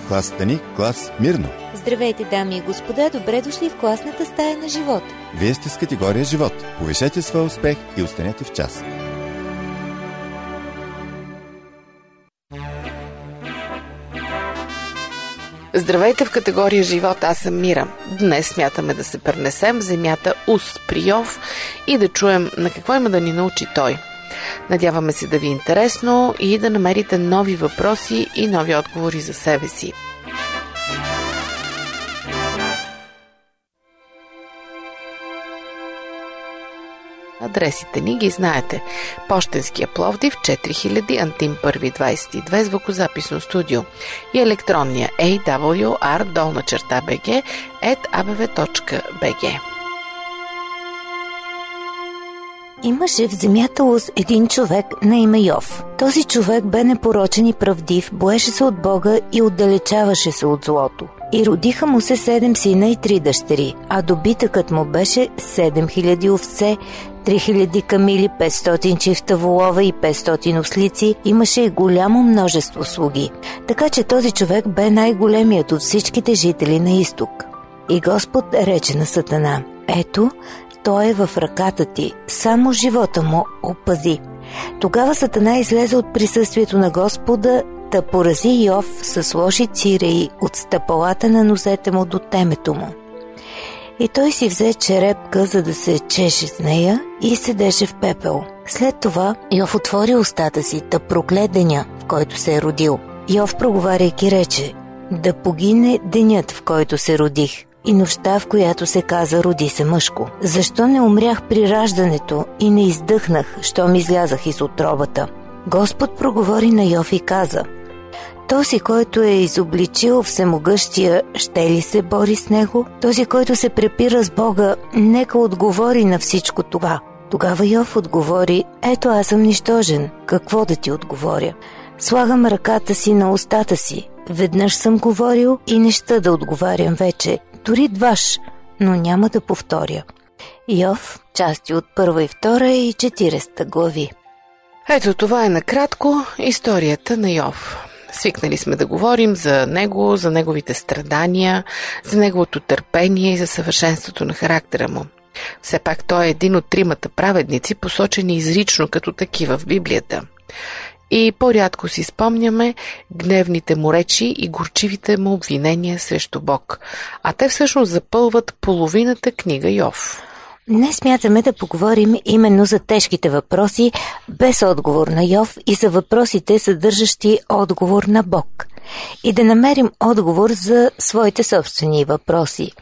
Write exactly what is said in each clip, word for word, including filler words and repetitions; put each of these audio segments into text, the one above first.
Клас Стани, клас Мирно. Здравейте, дами и господа, добре дошли в класната стая на живот. Вие сте с категория живот. Повишете своя успех и останете в час. Здравейте в категория живот, аз съм Мира. Днес смятаме да се пренесем в земята Уз при Йов и да чуем на какво има да ни научи той. Надяваме се да ви е интересно и да намерите нови въпроси и нови отговори за себе си. Адресите ни ги знаете. Пощенския Пловдив четири хиляди, Антим първи двадесет и две, звукозаписно студио и електронния ей дабъл ю ар долна черта би джи ет а бе ве точка би джи. Имаше в земята Уз един човек на име Йов. Този човек бе непорочен и правдив, боеше се от Бога и отдалечаваше се от злото. И родиха му се седем сина и три дъщери, а добитъкът му беше седем хиляди овце, три хиляди камили, петстотин чифта волове и петстотин ослици, имаше и голямо множество слуги. Така че този човек бе най-големият от всичките жители на изток. И Господ рече на Сатана: ето, той е в ръката ти, само живота му опази. Тогава Сатана излезе от присъствието на Господа, да порази Йов с лоши циреи от стъпалата на нозете му до темето му. И той си взе черепка, за да се чеше с нея, и седеше в пепел. След това Йов отвори устата си, да прокле деня, в който се е родил. Йов, проговаряйки, рече: да погине денят, в който се родих, и нощта, в която се каза: роди се мъжко. Защо не умрях при раждането и не издъхнах, щом излязах из утробата? Господ проговори на Йов и каза: този, който е изобличил всемогъщия, ще ли се бори с него? Този, който се препира с Бога, нека отговори на всичко това. Тогава Йов отговори: ето, аз съм нищожен, какво да ти отговоря? Слагам ръката си на устата си. Веднъж съм говорил и не ща да отговарям вече, дори дваш, но няма да повторя. Йов, части от първа и втора и четиридесета глави. Ето, това е накратко историята на Йов. Свикнали сме да говорим за него, за неговите страдания, за неговото търпение и за съвършенството на характера му. Все пак той е един от тримата праведници, посочени изрично като такива в Библията. И по-рядко си спомняме гневните му речи и горчивите му обвинения срещу Бог. А те всъщност запълват половината книга Йов. Днес смятаме да поговорим именно за тежките въпроси без отговор на Йов и за въпросите, съдържащи отговор на Бог. И да намерим отговор за своите собствени въпроси.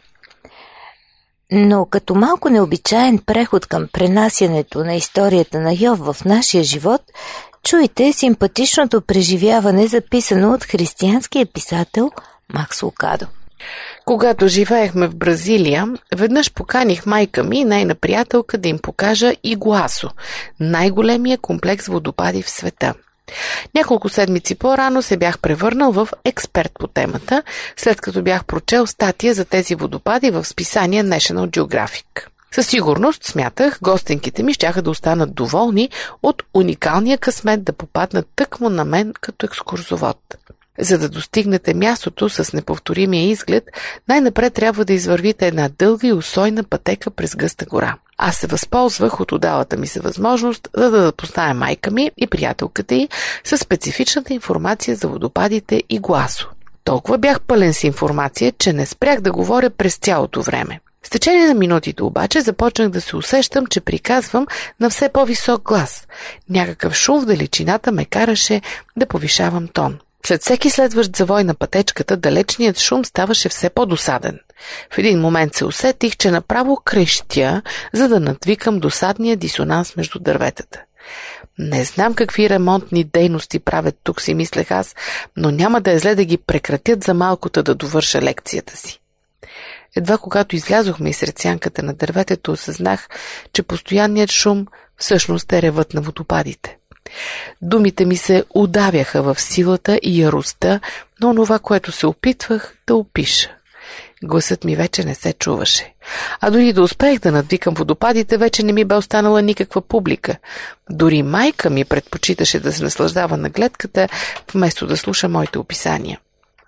Но като малко необичаен преход към пренасянето на историята на Йов в нашия живот, чуйте симпатичното преживяване, записано от християнския писател Макс Лукадо. Когато живеехме в Бразилия, веднъж поканих майка ми и нейна приятелка да им покажа Игуасу, най-големия комплекс водопади в света. Няколко седмици по-рано се бях превърнал в експерт по темата, след като бях прочел статия за тези водопади в списание National Geographic. Със сигурност, смятах, гостенките ми щяха да останат доволни от уникалния късмет да попаднат тъкмо на мен като екскурзовод. За да достигнете мястото с неповторимия изглед, най-напред трябва да извървите една дълга и усойна пътека през гъста гора. Аз се възползвах от удалата ми се възможност, за да запозная майка ми и приятелката й със специфичната информация за водопадите Игуасу. Толкова бях пълен с информация, че не спрях да говоря през цялото време. С течение на минутите обаче започнах да се усещам, че приказвам на все по-висок глас. Някакъв шум в далечината ме караше да повишавам тон. След всеки следващ завой на пътечката, далечният шум ставаше все по-досаден. В един момент се усетих, че направо крещя, за да надвикам досадния дисонанс между дърветата. Не знам какви ремонтни дейности правят тук, си мислех аз, но няма да е зле да ги прекратят за малкото да довърша лекцията си. Едва когато излязохме изсред сянката на дърветето, осъзнах, че постоянният шум всъщност е ревът на водопадите. Думите ми се удавяха в силата и яростта на онова, което се опитвах да опиша. Гласът ми вече не се чуваше. А дори да успех да надвикам водопадите, вече не ми бе останала никаква публика. Дори майка ми предпочиташе да се наслаждава на гледката, вместо да слуша моите описания.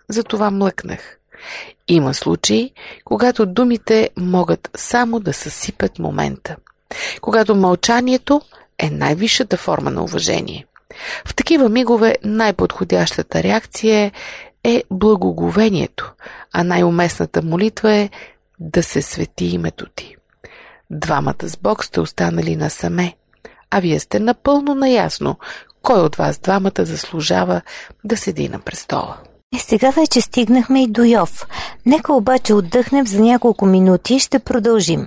затова млъкнах. Има случаи, когато думите могат само да съсипят момента. Когато мълчанието е най-висшата форма на уважение. В такива мигове най-подходящата реакция е благоговението, а най-уместната молитва е да се свети името ти. Двамата с Бог сте останали насаме, а вие сте напълно наясно кой от вас двамата заслужава да седи на престола. Е, сега вече стигнахме и до Йов. Нека обаче отдъхнем за няколко минути и ще продължим.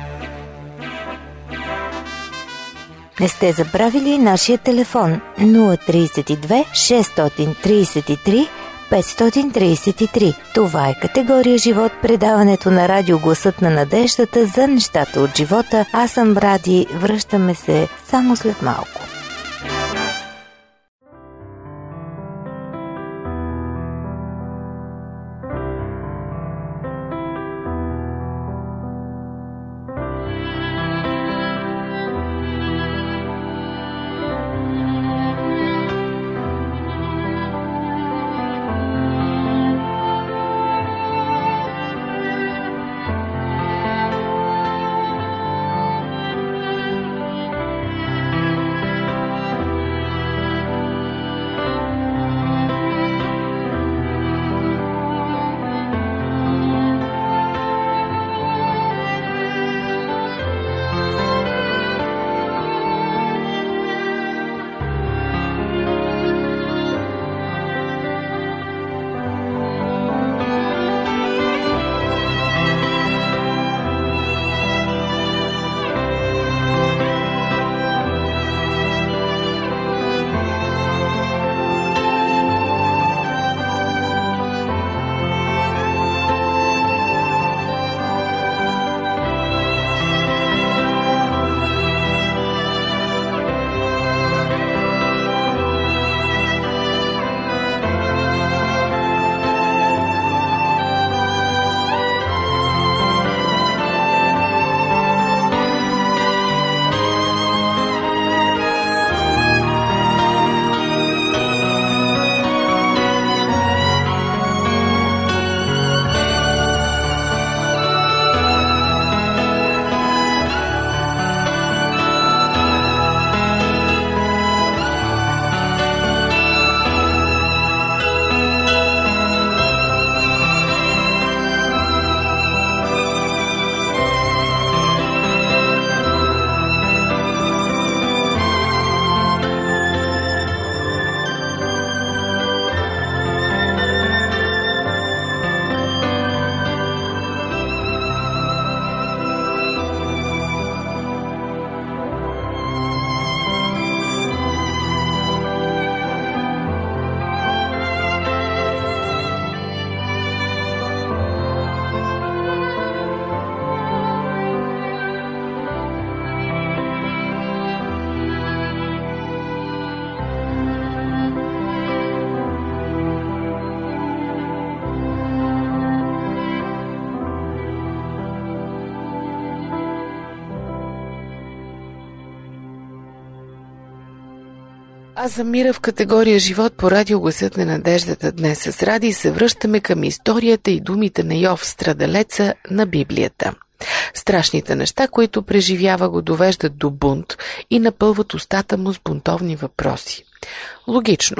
Не сте забравили нашия телефон нула три две шест три три пет три три. Това е категория живот, предаването на радио Гласът на надеждата за нещата от живота. Аз съм Ради, връщаме се само след малко. Аз съм Мира в категория живот по радио Гласът на надеждата. Днес с Ради се връщаме към историята и думите на Йов, страдалеца на Библията. Страшните неща, които преживява, го довеждат до бунт и напълват устата му с бунтовни въпроси. Логично.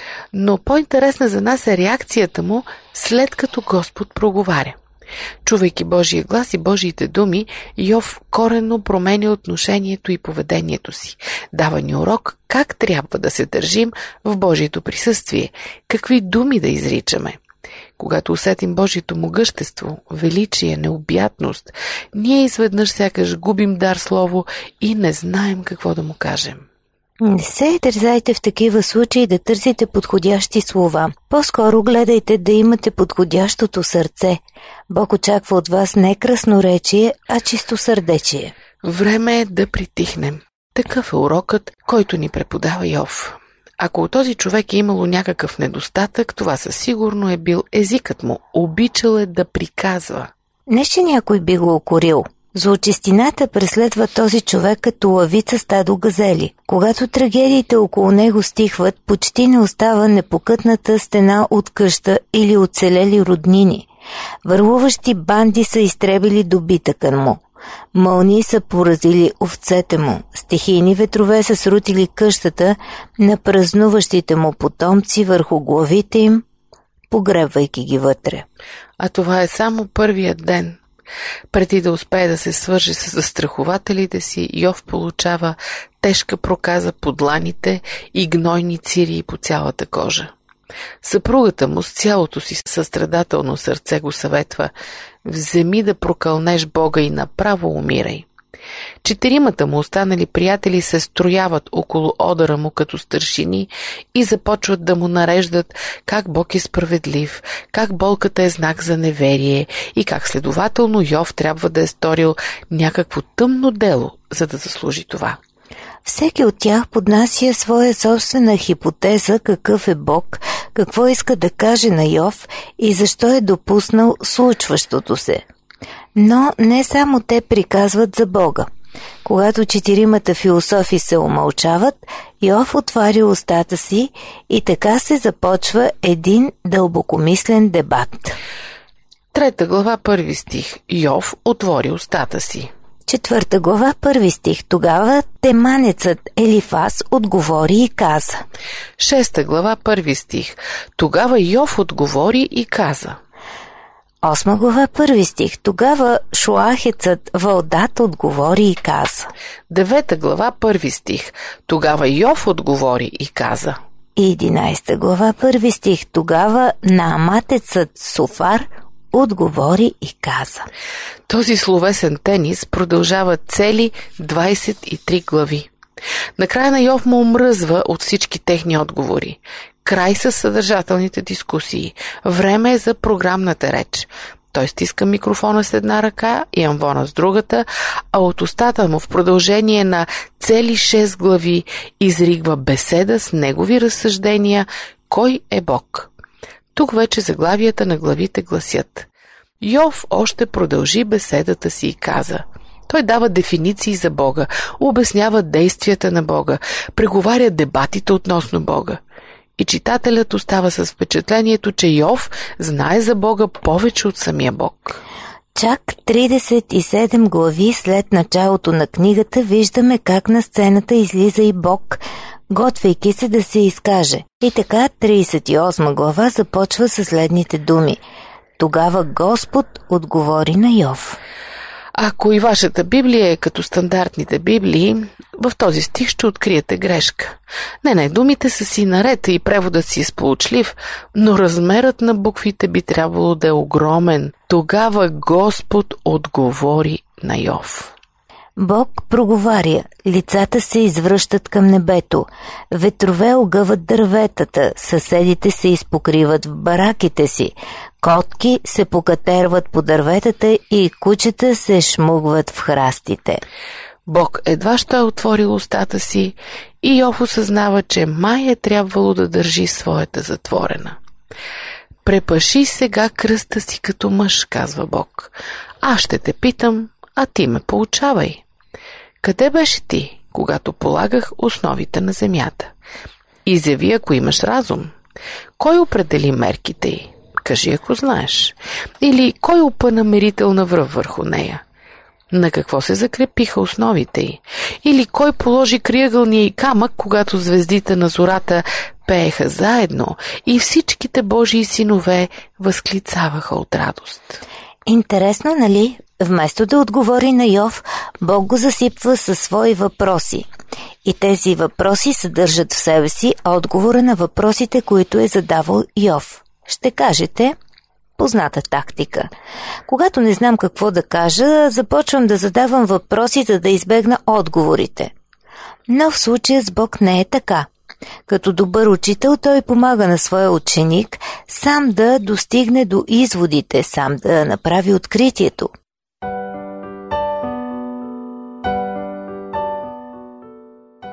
Но по-интересна за нас е реакцията му, след като Господ проговаря. Чувайки Божия глас и Божиите думи, Йов коренно променя отношението и поведението си. Дава ни урок как трябва да се държим в Божието присъствие, какви думи да изричаме. Когато усетим Божието могъщество, величие, необятност, ние изведнъж сякаш губим дар слово и не знаем какво да му кажем. Не се дързайте в такива случаи да търсите подходящи слова. По-скоро гледайте да имате подходящото сърце. Бог очаква от вас не красноречие, а чистосърдечие. Време е да притихнем. Такъв е урокът, който ни преподава Йов. Ако у този човек е имало някакъв недостатък, това със сигурно е бил езикът му. Обичал е да приказва. Не, че някой би го укорил. Злочестината преследва този човек като лъвица стадо газели. Когато трагедиите около него стихват, почти не остава непокътната стена от къща или оцелели роднини. Върлуващи банди са изтребили добитъка му. Мълнии са поразили овцете му. Стихийни ветрове са срутили къщата на празнуващите му потомци върху главите им, погребвайки ги вътре. А това е само първият ден. Преди да успее да се свърже с застрахователите си, Йов получава тежка проказа по дланите и гнойни цирии по цялата кожа. Съпругата му с цялото си състрадателно сърце го съветва: вземи да прокълнеш Бога и направо умирай. Четиримата му останали приятели се строяват около одъра му като старшини и започват да му нареждат как Бог е справедлив, как болката е знак за неверие и как следователно Йов трябва да е сторил някакво тъмно дело, за да заслужи това. Всеки от тях поднася своя собствена хипотеза какъв е Бог, какво иска да каже на Йов и защо е допуснал случващото се. Но не само те приказват за Бога. Когато четиримата философи се умълчават, Йов отваря устата си и така се започва един дълбокомислен дебат. Трета глава, първи стих. Йов отвори устата си. Четвърта глава, първи стих. Тогава теманецът Елифаз отговори и каза. Шеста глава, първи стих. Тогава Йов отговори и каза. Осма глава, първи стих. Тогава Шуахецът Валдат отговори и каза. Девета глава, първи стих. Тогава Йов отговори и каза. И единайста глава, първи стих. Тогава Нааматецът Софар отговори и каза. Този словесен тенис продължава цели двайсет и три глави. Накрая на Йов му омръзва от всички техни отговори. Край са съдържателните дискусии. Време е за програмната реч. Той стиска микрофона с една ръка и амвона с другата, а от устата му в продължение на цели шест глави изригва беседа с негови разсъждения кой е Бог. Тук вече заглавията на главите гласят. Йов още продължи беседата си и каза. Той дава дефиниции за Бога, обяснява действията на Бога, преговаря дебатите относно Бога. И читателят остава с впечатлението, че Йов знае за Бога повече от самия Бог. Чак тридесет и седем глави след началото на книгата виждаме как на сцената излиза и Бог, готвейки се да се изкаже. И така тридесет и осма глава започва със следните думи. Тогава Господ отговори на Йов. Ако и вашата Библия е като стандартните Библии, в този стих ще откриете грешка. Не, не, думите са си наред и преводът си е сполучлив, но размерът на буквите би трябвало да е огромен. Тогава Господ отговори на Йов. Бог проговаря, лицата се извръщат към небето, ветрове огъват дърветата, съседите се изпокриват в бараките си, котки се покатерват по дърветата и кучета се шмугват в храстите. Бог едва ще е отворил устата си и Йов осъзнава, че май е трябвало да държи своята затворена. Препаши сега кръста си като мъж, казва Бог. Аз ще те питам, а ти ме поучавай. Къде беше ти, когато полагах основите на земята? Изяви, ако имаш разум. Кой определи мерките й? Кажи, ако знаеш. Или кой опъна мерителна връв върху нея? На какво се закрепиха основите й? Или кой положи криъгълния й камък, когато звездите на зората пееха заедно и всичките Божии синове възклицаваха от радост? Интересно, нали? Вместо да отговори на Йов, Бог го засипва със свои въпроси. И тези въпроси съдържат в себе си отговора на въпросите, които е задавал Йов. Ще кажете, позната тактика. Когато не знам какво да кажа, започвам да задавам въпроси, за да избегна отговорите. Но в случая с Бог не е така. Като добър учител, той помага на своя ученик сам да достигне до изводите, сам да направи откритието.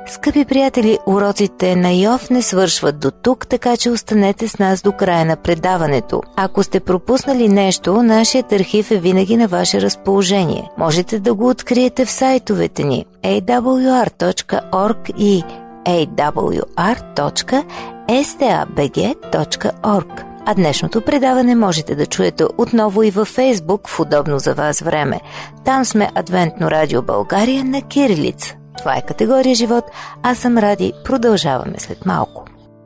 Скъпи приятели, уроците на Йов не свършват до тук, така че останете с нас до края на предаването. Ако сте пропуснали нещо, нашият архив е винаги на ваше разположение. Можете да го откриете в сайтовете ни ей дабъл ю ар точка орг и ей дабъл ю ар точка ес ти ей би джи точка орг. А днешното предаване можете да чуете отново и във Фейсбук в удобно за вас време. Там сме Адвентно радио България на кирилица. Това е категория живот. Аз съм Ради. Продължаваме след малко.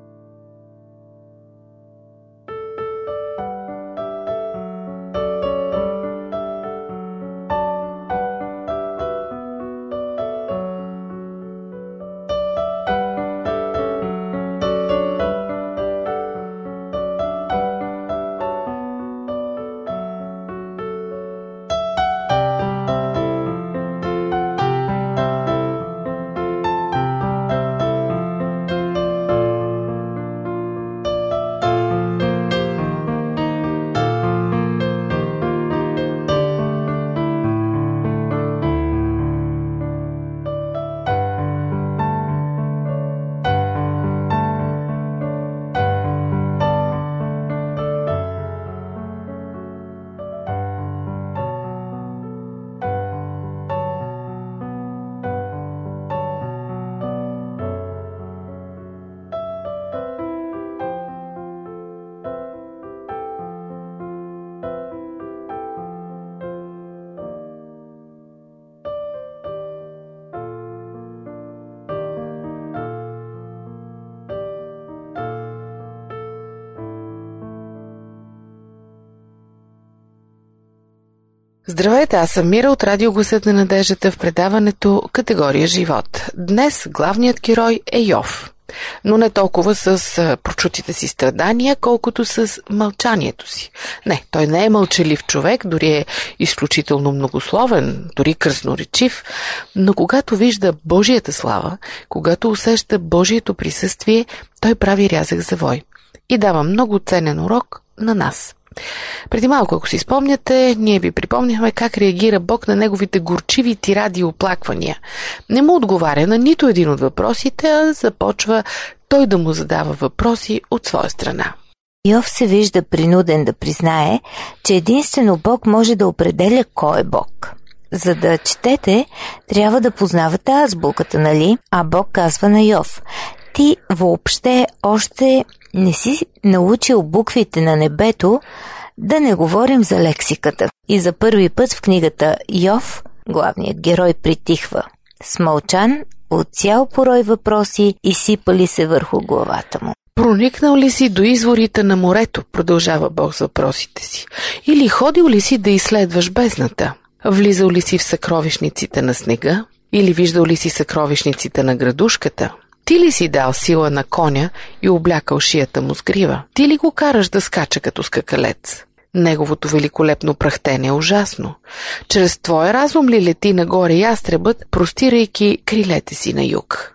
Здравейте, аз съм Мира от Радио Гласът на надеждата в предаването Категория живот. Днес главният герой е Йов, но не толкова с прочутите си страдания, колкото с мълчанието си. Не, той не е мълчалив човек, дори е изключително многословен, дори красноречив, но когато вижда Божията слава, когато усеща Божието присъствие, той прави рязък завой и дава много ценен урок на нас. Преди малко, ако си спомняте, ние ви припомняхме как реагира Бог на неговите горчиви тиради и оплаквания. Не му отговаря на нито един от въпросите, а започва той да му задава въпроси от своя страна. Йов се вижда принуден да признае, че единствено Бог може да определя кой е Бог. За да четете, трябва да познавате азбуката, нали? А Бог казва на Йов: ти въобще още не си научил буквите на небето, да не говорим за лексиката. И за първи път в книгата Йов главният герой притихва. Смълчан от цял порой въпроси изсипали се върху главата му. Проникнал ли си до изворите на морето, продължава Бог с въпросите си, или ходил ли си да изследваш бездната? Влизал ли си в съкровищниците на снега, или виждал ли си съкровищниците на градушката? Ти ли си дал сила на коня и облякал шията му с грива? Ти ли го караш да скача като скакалец? Неговото великолепно прахтение е ужасно. Чрез твоя разум ли лети нагоре ястребът, простирайки крилете си на юг?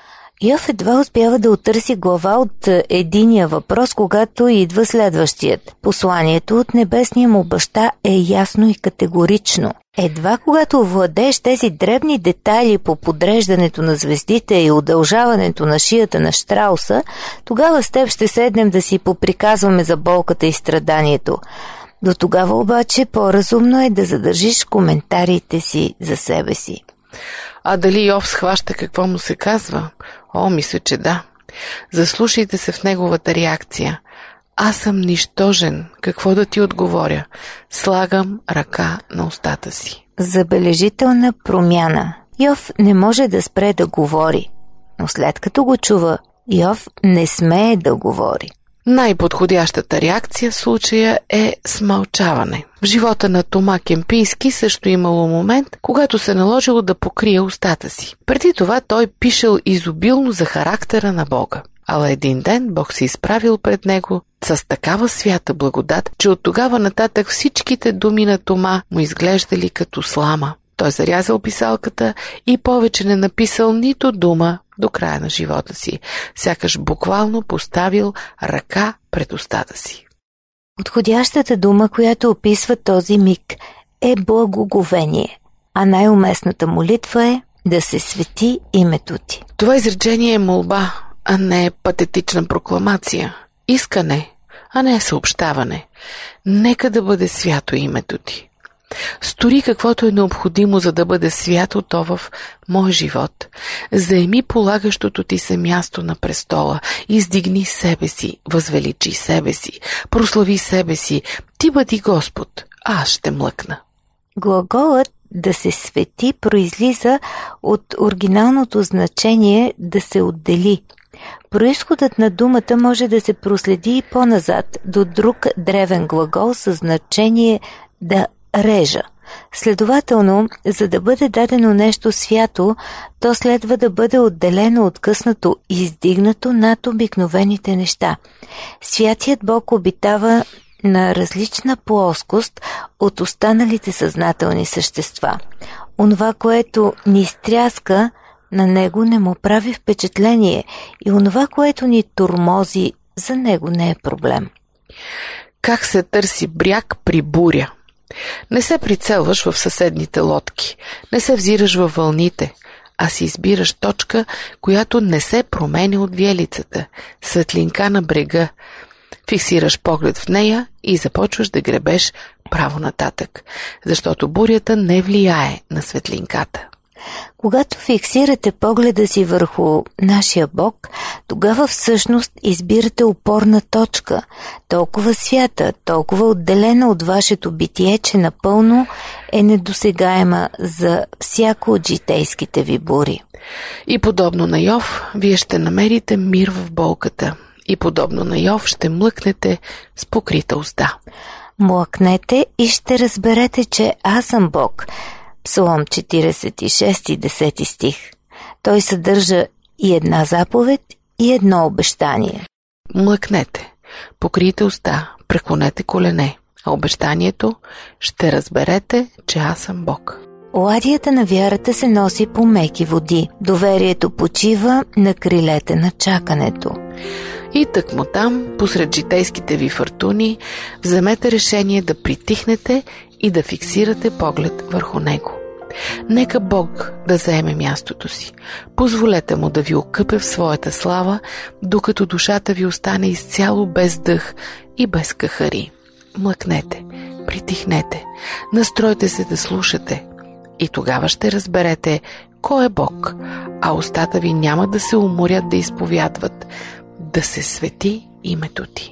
Йов едва успява да отърси глава от единия въпрос, когато идва следващият. Посланието от небесния му баща е ясно и категорично. Едва когато овладееш тези дребни детайли по подреждането на звездите и удължаването на шията на щрауса, тогава с теб ще седнем да си поприказваме за болката и страданието. До тогава обаче по-разумно е да задържиш коментарите си за себе си. А дали Йов схваща какво му се казва? О, мисля, че да. Заслушайте се в неговата реакция. Аз съм нищожен. Какво да ти отговоря? Слагам ръка на устата си. Забележителна промяна. Йов не може да спре да говори, но след като го чува, Йов не смее да говори. Най-подходящата реакция в случая е смълчаване. В живота на Тома Кемпийски също имало момент, когато се наложило да покрие устата си. Преди това той пишел изобилно за характера на Бога. Ала един ден Бог се изправил пред него с такава свята благодат, че от тогава нататък всичките думи на Тома му изглеждали като слама. Той зарязал писалката и повече не написал нито дума до края на живота си, сякаш буквално поставил ръка пред устата си. Подходящата дума, която описва този миг, е благоговение, а най-уместната молитва е да се свети името ти. Това изречение е молба, а не патетична прокламация. Искане, а не съобщаване. Нека да бъде свято името ти. Стори каквото е необходимо, за да бъде свято то в мой живот. Заеми полагащото ти се място на престола, издигни себе си, възвеличи себе си, прослави себе си, ти бъди Господ, а аз ще млъкна. Глаголът да се свети произлиза от оригиналното значение да се отдели. Произходът на думата може да се проследи и по-назад до друг древен глагол със значение да режа. Следователно, за да бъде дадено нещо свято, то следва да бъде отделено, откъснато и издигнато над обикновените неща. Святият Бог обитава на различна плоскост от останалите съзнателни същества. Онова, което ни стряска, на него не му прави впечатление и онова, което ни тормози, за него не е проблем. Как се търси бряг при буря? Не се прицелваш в съседните лодки, не се взираш във вълните, а си избираш точка, която не се променя от виелицата, светлинка на брега. Фиксираш поглед в нея и започваш да гребеш право нататък, защото бурята не влияе на светлинката. Когато фиксирате погледа си върху нашия Бог, тогава всъщност избирате опорна точка, толкова свята, толкова отделена от вашето битие, че напълно е недосегаема за всяко от житейските ви бури. И подобно на Йов, вие ще намерите мир в болката. И подобно на Йов ще млъкнете с покрита уста. Млъкнете и ще разберете, че аз съм Бог. Псалом четиридесет и шести, десети стих. Той съдържа и една заповед, и едно обещание. Млъкнете, покрийте уста, преклонете колене, а обещанието ще разберете, че аз съм Бог. Ладията на вярата се носи по меки води. Доверието почива на крилете на чакането. И тъкмо там, посред житейските ви фортуни, вземете решение да притихнете и да фиксирате поглед върху него. Нека Бог да заеме мястото си. Позволете му да ви окъпе в своята слава, докато душата ви остане изцяло без дъх и без кахари. Млъкнете, притихнете, настройте се да слушате и тогава ще разберете кой е Бог, а устата ви няма да се уморят да изповядват, да се свети името ти.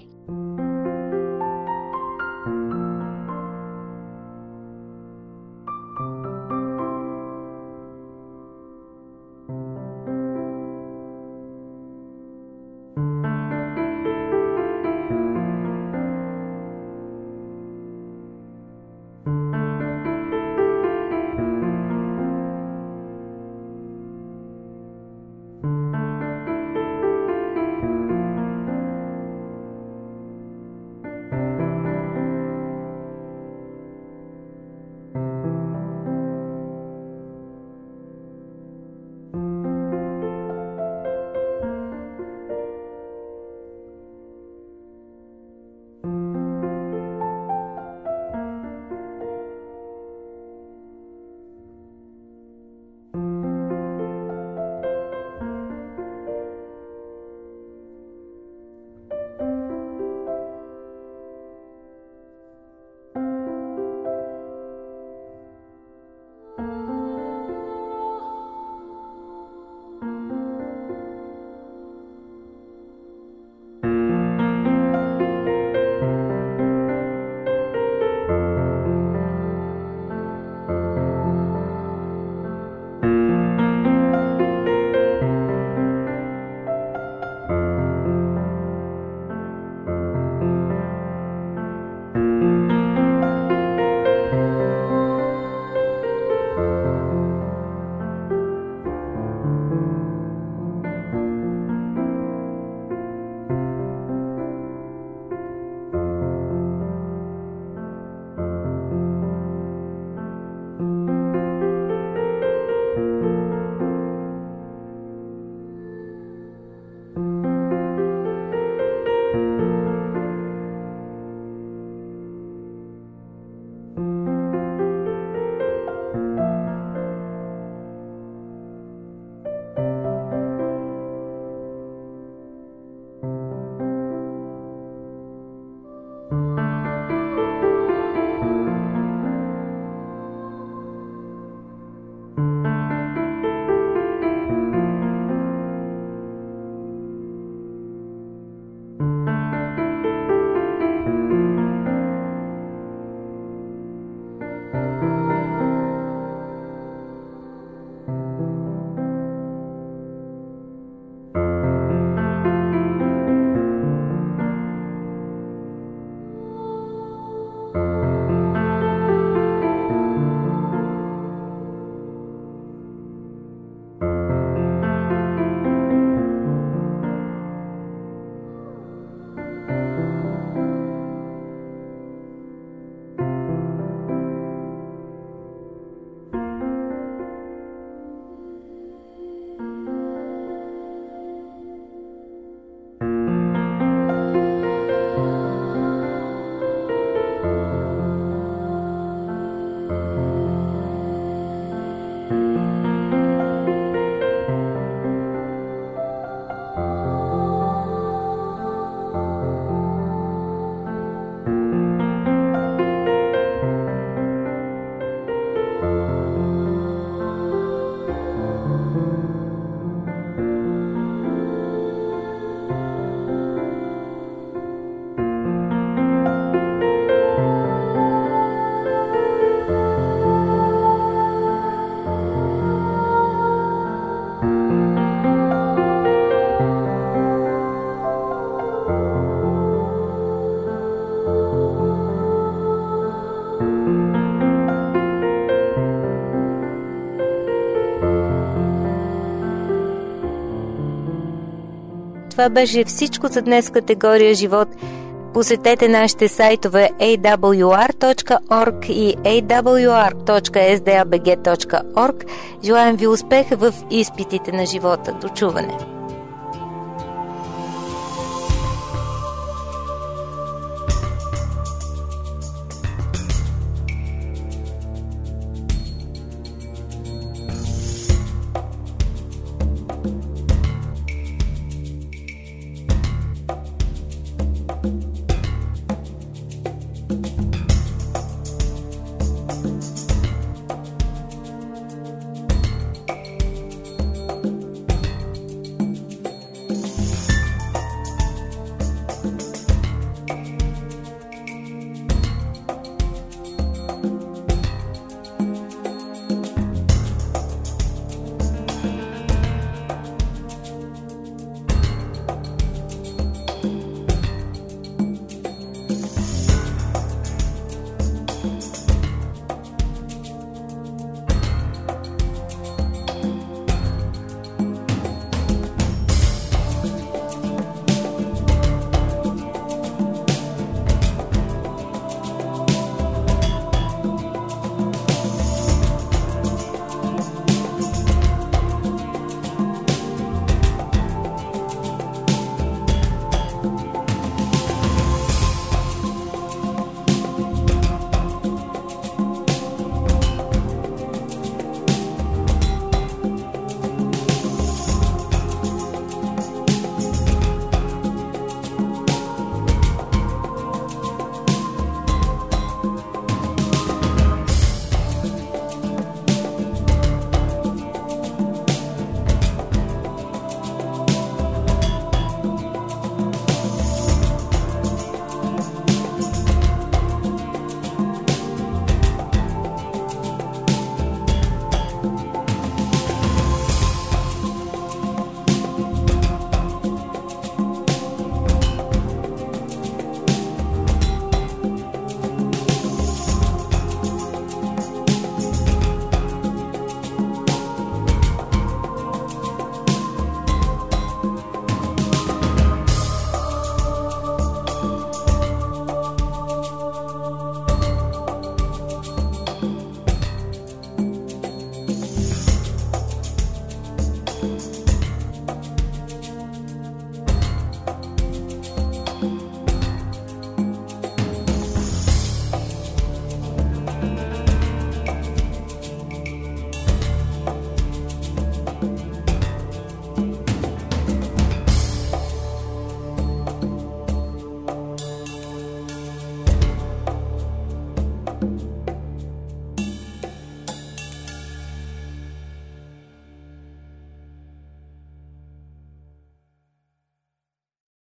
Това беше всичко за днес в категория живот. Посетете нашите сайтове ей дабъл ю ар точка орг и ей дабъл ю ар точка ес ди ей би джи точка орг. Желаем ви успех в изпитите на живота. До чуване!